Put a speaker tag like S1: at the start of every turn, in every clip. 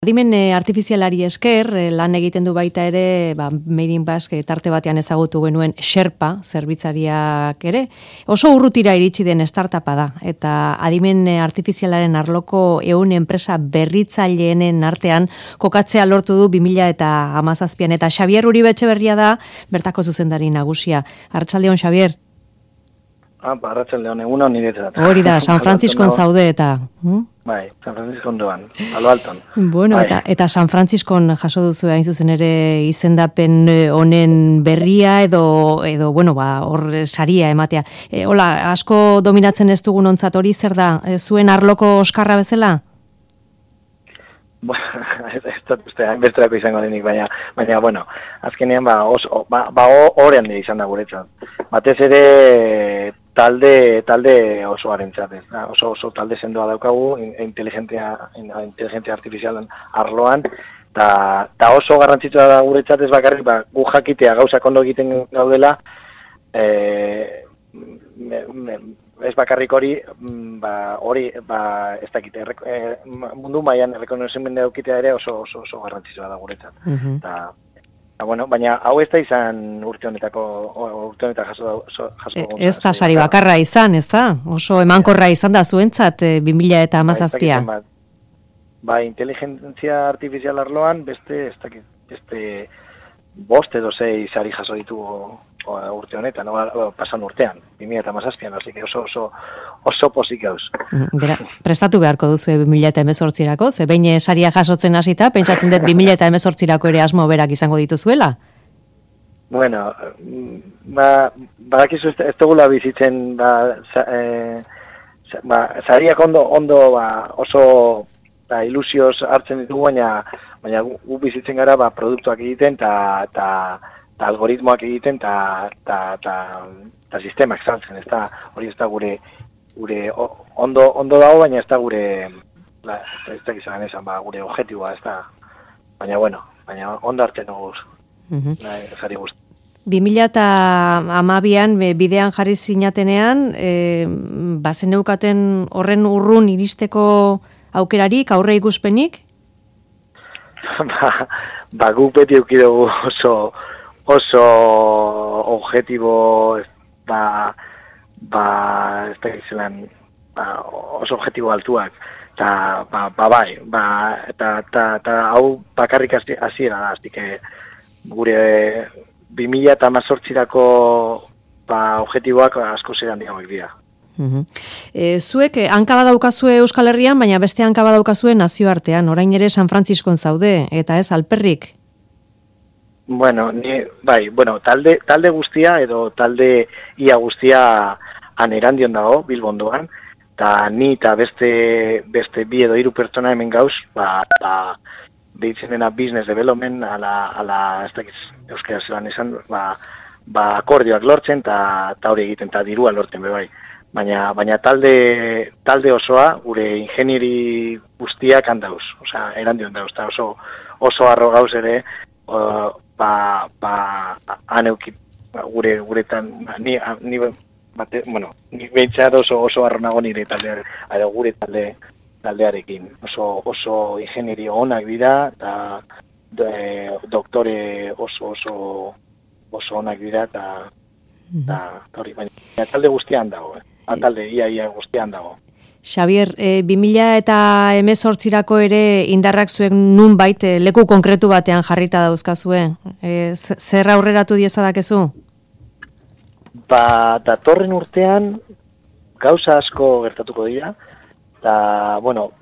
S1: Adimen artifizialari esker, lan egiten du baita ere, Made in Basque tarte batean ezagutu genuen Sherpa, zerbitzariak ere, oso urrutira iritsi den startupa da, eta adimen artifizialaren arloko 100 enpresa berritzaileenen artean kokatzea lortu du 2017an, eta Xabier Uribe Etxeberria da, bertako zuzendari nagusia. Arratsaldeon, Xabier.
S2: Arratsaldeon, egun hon niretzat.
S1: Hori da, San Franciscon zaude eta...
S2: Bai, San Franciscon doan, Palo Alton.
S1: Bueno, bai. eta San Franciscon jaso duzu hain zuzen ere izendapen honen berria edo bueno, hor saria ematea. Hola, asko dominatzen ez dugun ontzat hori zer da? Zuen arloko oskarra bezala?
S2: Ez dut uste, hainbesterako izango denik, baina bueno, azkenean horrean dira izan da guretzat. Batez ere talde osoarentzat, oso talde sendoa daukagu, inteligentzia artifizialen arloan, eta oso garrantzitsua da guretzat ez bakarrik, gu jakitea gauzak ondo egiten gaudela, ez bakarrik hori, ez dakit, mundu mailan errekonozimendu daukitea ere oso garrantzitsua da guretzat. Bueno, baina hau ez da izan urte honetan jaso.
S1: Ez da sari bakarra izan, ez da? Oso emankorra izan da zuentzat 2017.
S2: Inteligentzia artifizial arloan beste 5 edo 6 sari jaso ditugu urte honetan, pasan urtean, 2017an, así que oso pozik gauz.
S1: Bera, prestatu beharko duzu 2018erako, ze behin saria jasotzen hasita, pentsatzen dut 2018erako ere asmo berak izango dituzuela?
S2: Bueno, badakizu ez dugula bizitzen, sariak ondo oso ilusioz hartzen ditugu, baina gu bizitzen gara produktuak egiten eta algoritmoak egiten eta sistemak zantzen, hori ez da gure ondo dago, baina ez da gure gure objetiboa, ez da, baina ondo hartzen dugu zari guzti. 2012an bidean jarri zinatenean, bazeneukaten horren urrun iristeko aukerarik, aurre ikuspenik? Guk beti eukidugu oso objetibo, ez da gizelan, oso objetibo altuak, eta hau bakarrik hasiera da, gure 2018erako objetiboak asko zeran digamos dira.
S1: Zuek hanka badaukazue Euskal Herrian, baina beste hanka badaukazue nazioartean, orain ere San Franciscon zaude, eta ez alperrik?
S2: Bueno, talde guztia edo talde ia guztia Erandion dago, Bilbondoan, eta ni eta beste 2 edo 3 pertsona hemen gauz, deitzen dena business development, ala ez dakiz euskara zelan esan, akordioak lortzen eta hori egiten, eta dirua lortzen bai. Baina talde osoa, gure ingenieri guztiak handauz, Erandion dauz, eta oso arro gauz ere, aneukit guretan, ni behintzat oso arronago nire gure taldearekin. Oso ingenierio onak dira, eta doktore oso onak dira, eta hori, baina talde guztian dago, talde ia guztian dago.
S1: Xabier, 2018erako ere indarrak zuek nunbait leku konkretu batean jarrita dauzkazue. Zer aurreratu diezadakezu?
S2: Datorren urtean gauza asko gertatuko dira, eta,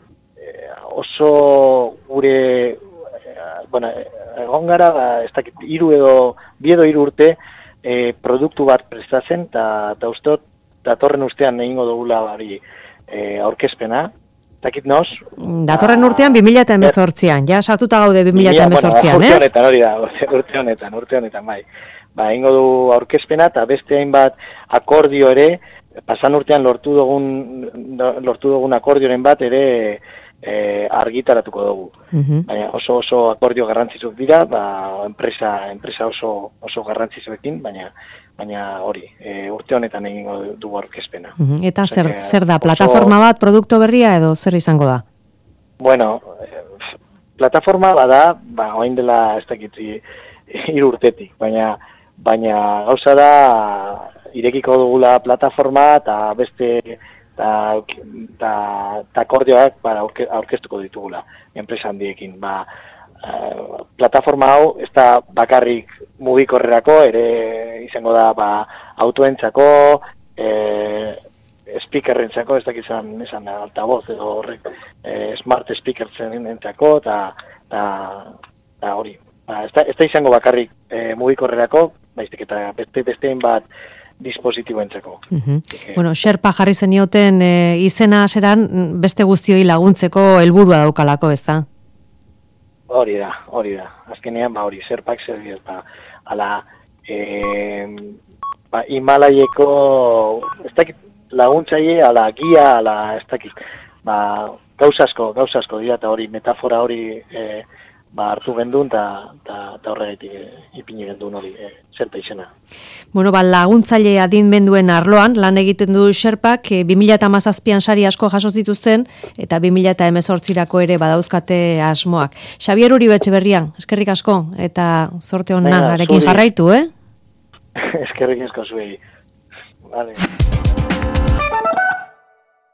S2: oso gure, egon gara, ez dakit, 2 edo 3 urte produktu bat prestatzen, eta usteot, datorren urtean egingo dugula aurkezpena, dakit noz?
S1: Datorren urtean 2018an, ja sartuta gaude 2018an, ez?
S2: Urte honetan, bai. Egingo du aurkezpena eta beste hainbat akordio ere, pasan urtean lortu dugun akordioren bat ere argitaratuko dugu. Baina oso akordio garrantzitsuk dira, enpresa oso garrantzitsuekin, baina hori, urte honetan egingo dugu aurkezpena.
S1: Eta zer da, plataforma bat, produktu berria edo zer izango da?
S2: Bueno, plataforma bada, orain dela ez dakit 3 urtetik, baina gauza da irekiko dugula plataforma eta beste eta akordioak aurkeztuko ditugula enpresa handiekin. Plataforma hau ez da bakarrik mugikorrerako, ere izango da autoentzako, speakerrentzako, ez dakizan esan altavoz edo horrek smart speakerzenentzako eta hori. Ez da izango bakarrik mugikorrerako, baizik eta bestein bat dispositiboentzako.
S1: Bueno, Sherpa jarri zenioten izena haseran beste guztioi laguntzeko helburua daukalako, ez da?
S2: Hori da. Azkenean, hori, Sherpak zer dira, ala, Himalaieko, ez dakit, laguntzaile, ala, gia, ala, ez dakit, gauzasko dira, eta hori, metafora hori, hartu gendun, eta horregatik ipini gendun hori, Sherpa izena.
S1: Bueno, laguntzaile adinmenduen arloan, lan egiten du Sherpak, 2017an sari asko jaso zituzten, eta 2018rako ere badauzkate asmoak. Xabier Uribe Etxeberria, eskerrik asko, eta zorte hona arekin jarraitu,
S2: Eskerrik asko zuei. Vale.